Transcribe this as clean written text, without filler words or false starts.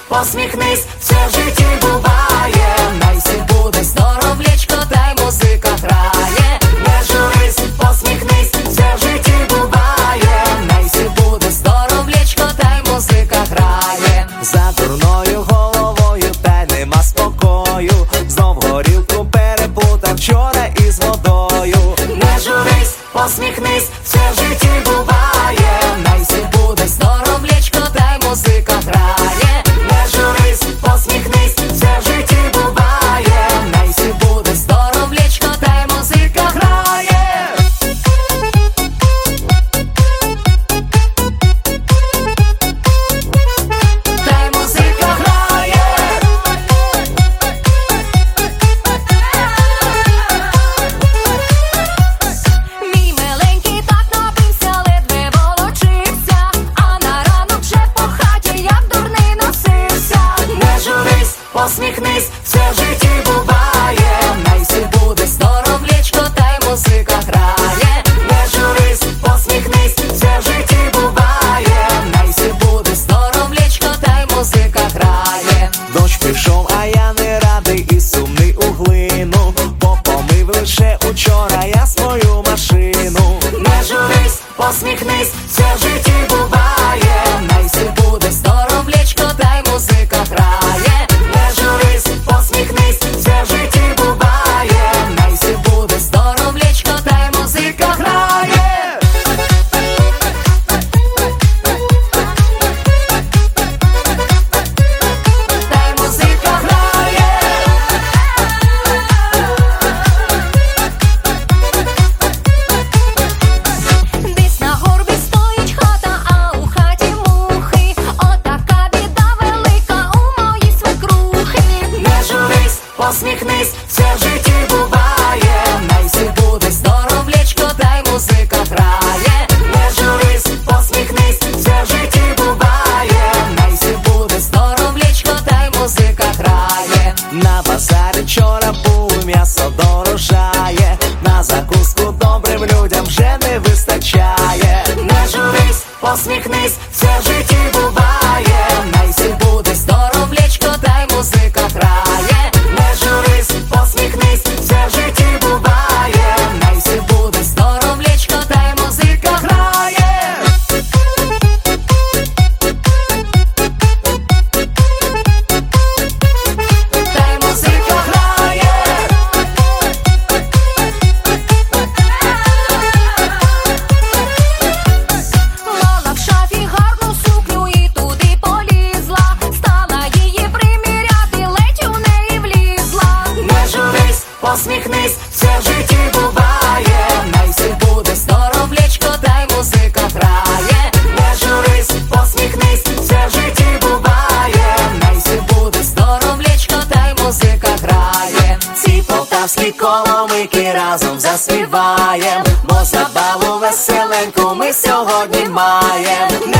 посміхнись, все в житті буває. Найся буде здоров'ячко, та й музика грає. Не журись, посміхнись, все в житті буває. Найся буде здоров'ячко, та й музика грає. За дурною головою та й нема спокою. Знов горілку переплутав вчора із водою. Не журись, посміхнись, все в житті буває. Найся буде здоров'ячко, та й музика грає. Не журись, посміхнись, все в житті буває. Найся буде здоров'ячко, та й музика грає. Та й музика грає. Мій миленький так напився, ледве волочився, а на ранок вже по хаті, як дурний носився. Не журись, посміхнись, все в житті буває. Найся буде здоров'ячко, та й музика грає. Не журись, посміхнись, все в житті буває. Найся буде здоров'ячко, та й музика грає. Дощ пішов, а я не радий і сумний у глину, бо помив лише учора я свою машину. Не журись, посміхнись, все в житті буває. Найся буде здоров'ячко, та й музика грає. Не журись, посміхнись, все в житті буває. Найся буде здоров'ячко, та й музика грає. Та й музика грає. Десь на горбі стоїть хата, а у хаті мухи. Отака біда велика у моїй свекрухи. Не журись, посміхнись, все в житті буває. Найся буде здоров'ячко, та й музика грає. Не журись, посміхнись, все в житті буває. Найся буде здоров'ячко, та й музика грає. На базарі вчора був, м'ясо дорожає. На закуску добрим людям вже не вистачає. Не журись, посміхнись, все в житті буває. Найся буде здоров'ячко, та й музика грає. Не журись, посміхнись, все в житті буває. Найся буде здоров'ячко, та й музика грає. Та й музика грає. Мала в шафі гарну сукню і туди полізла. Стала її приміряти, ледь у неї влізла. Не журись, посміхнись, все в житті буває. Найся буде здоров'ячко, та й музика грає. Не журись, посміхнись, все в житті буває. Найся буде здоров'ячко, та й музика грає. Ці полтавські коломийки разом заспіваєм, бо забаву веселеньку ми сьогодні маєм.